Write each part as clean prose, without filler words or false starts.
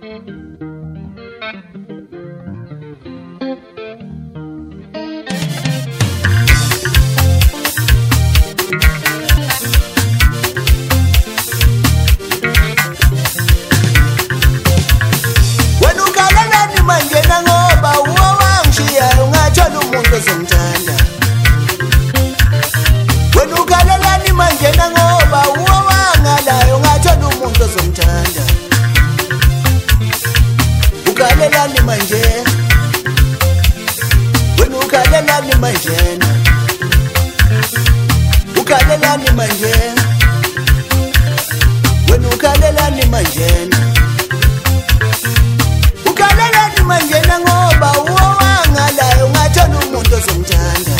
Ukhalelani manje, wena ukhalelani manje, ukhalelani manje, wena ukhalelani manje, ukhalelani manje ngoba uwangalayo ungathola umuntu ozomthanda,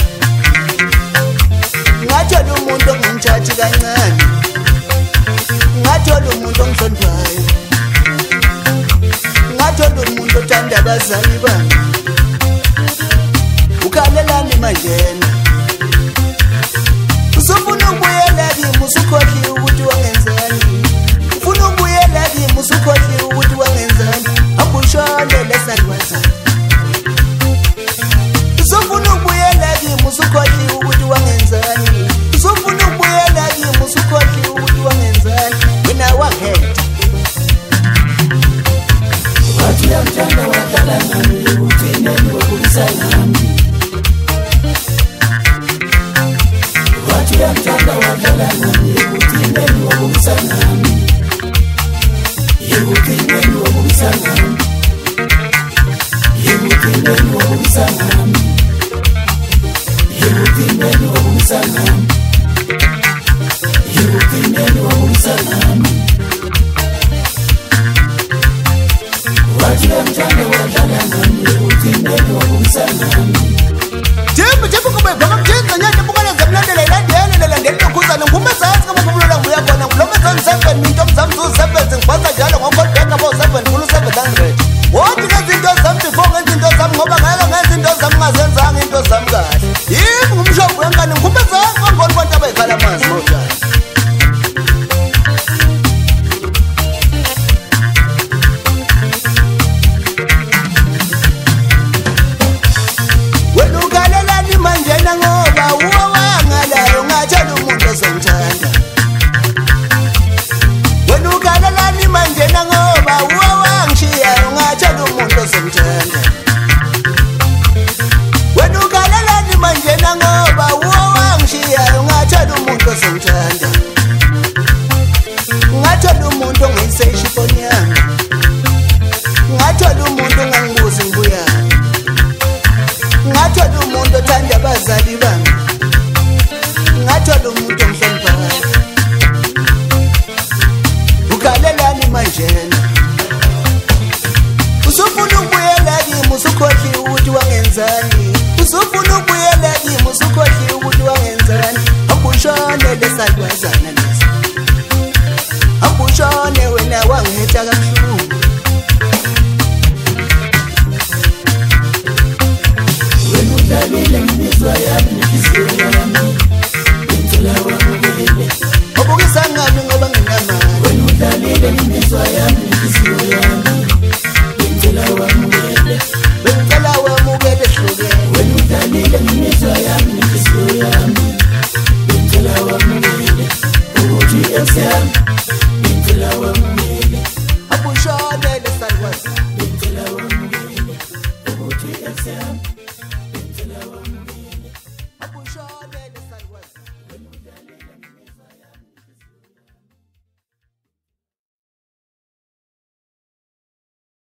ungathola umuntu ongimthathi kancane, ungathola umuntu ongihloniphayo, ungathola umuntu othanda abazali bami. Ukhalelani manjena, usufuna ukubuyela kimi usukhohliwe ukuthi wangenzani, ufuna ukubuyela kimi usukhohliwe ukuthi wangenzani, ambushonele salwazana. Usufuna ukubuyela kimi usukhohliwe ukuthi wangenzani, usufuna ukubuyela kimi usukhohliwe ukuthi wangenzani, wena wanghetha. Wathi uyamthanda wadlala nami, ugcineni wabuyisa nami. Wathi uyamthanda wadlala nami, ugcineni wabuyisa nami. Ugcineni wabuyisa nami. Ugcineni wabuyisa nami. Ugcineni wabuyisa nami. Ugcineni wabuyisa nami. Jimbo kube bhaka mthenga nyathe bukalenza mlandela ilandela ngokhuzana ngikume sazi kama kumlola nguya khona ngilome zone 7 minto mzamzu 7 ngibhaza njalo ngokodeka bo 7 kulu 700 wothi ngezinto zami before ngezinto zami ngoba ngeke ngenza into zami ngazenzanga into zami kahle yimi ngumshoko wenkani ngikume sazi ngongona abantu abayikhala amanzi ngojani. Ngoba uwangalayo ungathola umuntu ozomthanda, wena ukhalelani manje ngoba uwangishiyayo ungathola umuntu ozomthanda, wena ukhalelani manje ngoba uwangishiyayo ungathola umuntu ozomthanda, ungathola umuntu ongayisesha ifoni yami, ungathola umuntu ongangibuzi ngibuyani, ungathola umuntu othanda abazali bami, ungathola umuntu ongihloniphayo. Ukhalelani manjena, usufuna ukubuyela kimi usukhohliwe ukuthi wangenzani, usufuna ukubuyela kimi usukhohliwe ukuthi wangenzani, ambushonele salwazana lesi, ambushone wena wangitha kabuhlungu. Udlalile imizwa yami nenhliziyo yami, ngicela wamukele. Ubukisa ngami ngoba nginamali. Wena udlalile imizwa yami nenhliziyo yami, ngicela wamukele. Bengicela wamukele hlukene. Wena udlalile imizwa yami nenhliziyo yami, ngicela wamukele. Ukuthi eksami, ngicela wamukele. Abushonele salwazi, ngicela wamukele. Ukuthi eksami, abushonele.